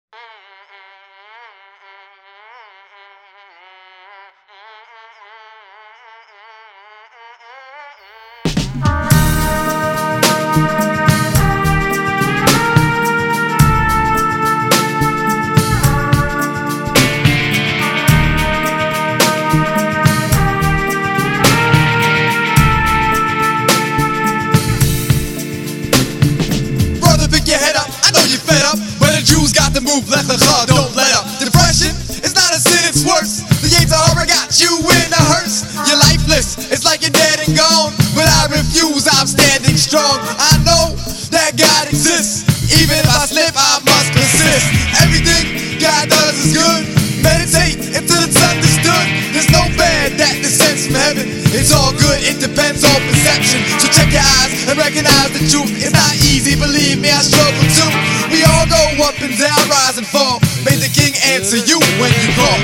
Move like a car, don't let up. Depression is not a sin, it's worse. The game's horror got you in a hearse. You're lifeless, it's like you're dead and gone. But I refuse, I'm standing strong. I know that God exists. Even if I slip, I must persist. Everything God does is good. Meditate until it's understood. There's no bad that descends from heaven. It's all good, it depends on perception. So check your eyes and recognize the truth. It's not easy, believe me, I struggle too. We all go up and down, rise and fall. May the King answer you when you call.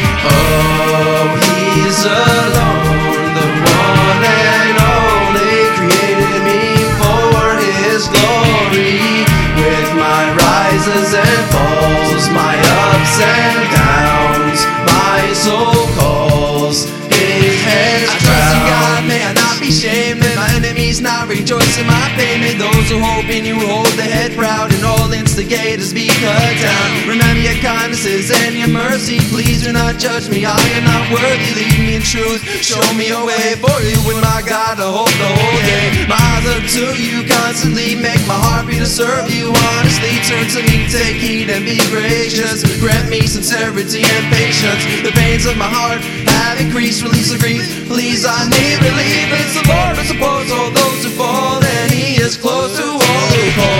Oh, He's alone, the one and only, created me for His glory. With my rises and falls, my ups and downs, my soul calls His hands. I trust in God, may I not be shamed. May my enemies not rejoice in my pain. May those who hope in you hold their head proud, and all instigators be cut down. Remember your kindnesses and your mercy. Please do not judge me, I am not worthy. Lead me in truth, show me a way. For you with my God I hope the whole day. My eyes up to you constantly, make my heart beat to serve you honestly. Turn to me, take heed and be gracious. Grant me sincerity and patience. The pains of my heart have increased, release the grief. Please, I need relief. It's the Lord who supports all those who fall, and He is close to all who call.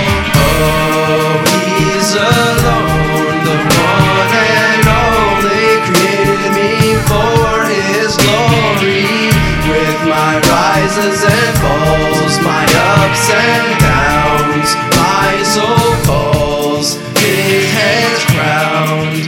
Oh, He's alone, the one and only, created me for His glory. With my rises and falls, my ups and downs, my soul calls His hands crowned.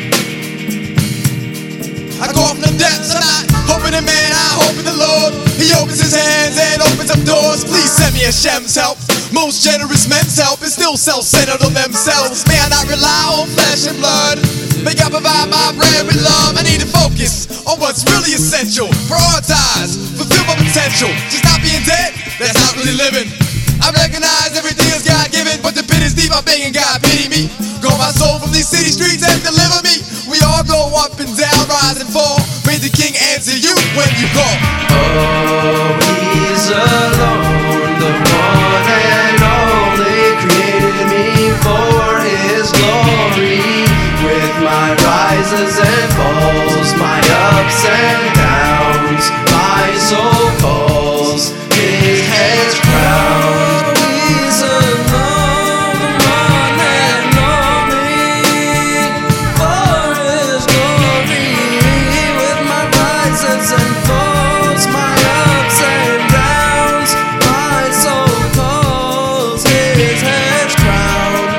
I go from the depths and I hope in a man, I hope in the Lord. He opens His hands and opens up doors. Please send me Hashem's help. Most generous men's help is still self-centered on themselves. May I not rely on flesh and blood. May God provide my bread with love. I need to focus on what's really essential. Prioritize, fulfill my potential. Just not being dead, that's not really living. I recognize everything is God-given, but the pit is deep, I'm begging God, pity me. Grow my soul from these city streets and deliver me. We all go up and down, rise and fall. May the King answer you when you call. Oh, He's alone, the one and only, created me for His glory. With my rises and falls, my ups and downs, my soul calls His hands crowned. He's alone, the one and only, for His glory. With my rises and falls, my ups and downs, my soul calls His hands crowned.